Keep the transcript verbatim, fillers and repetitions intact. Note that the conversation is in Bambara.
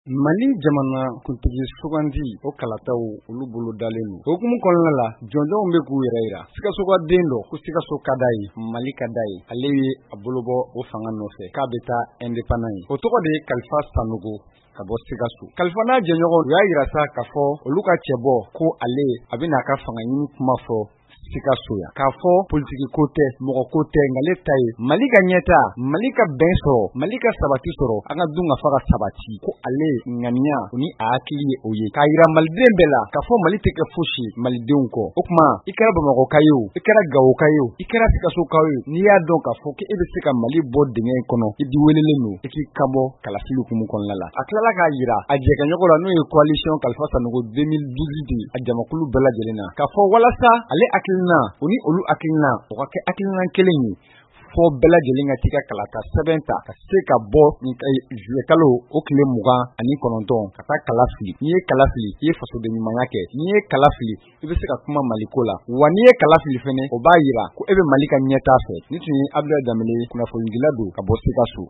Mali jamana kuntigi sugandi o kalataw olu bolo dalen don. Okumu kɔnɔna la jɔnjɔnw bɛ k'u yɛrɛ yira. Sikaso ka den dɔ ko Sikaso ka d'a ye, Mali ka d'a ye. Ale ye a bolo bɔ o fanga nɔfɛ k'a bɛ taa indépendant ye. O tɔgɔ de ye Kalifa Sanogo ka bɔ Sikaso. Kalifa n'a jɛɲɔgɔn u y'a yira sa k'a fɔ olu ka cɛ bɔ ko ale a bɛ n'a ka fanga ɲini kuma fɔ Sikaso ya. K'a fɔ politiki ko tɛ, mɔgɔ ko tɛ, ngale ta ye Mali ka ɲɛta, Mali ka bɛn sɔrɔ, Mali ka sabati sɔrɔ, an ka dun ka fa ka sabati. Ko ale ŋaniya o ni a hakili ye o ye. K'a yira maliden bɛɛ la k'a fɔ Mali tɛ kɛ fosi malidenw kɔ. O tuma i kɛra Bamakɔ ka ye o, i kɛra Gawo ka ye o, i kɛra Sikaso ka ye o, n'i y'a dɔn k'a fɔ k'e bɛ se ka Mali bɔ dingɛ in kɔnɔ, i di welelen don, i k'i kan bɔ kalafili hukumu kɔnɔna la. A tilala k'a yira a jɛɲɔgɔn la n'o ye coalition Kalifa Sanogo deux mille douze de a jamakulu bɛɛ lajɛlen na. K'a fɔ walasa ale hakilina o ni olu hakilina o ka kɛ hakilina kelen ye. Fɔ bɛɛ lajɛlen ka t'i ka kalata sɛbɛn ta ka se ka bɔ juillet kalo o tile mugan ani kɔnɔntɔn ka taa kala fili. N'i ye kala fili i ye fasoden ɲumanya kɛ. N'i ye kala fili i bɛ se ka kuma Maliko la. Wa n'i ye kala fili fɛnɛ o b'a yira ko e bɛ Mali ka ɲɛtaa fɛ. Ni tun ye Abdoulaye Dembele kunnafonidila don ka bɔ Sikaso.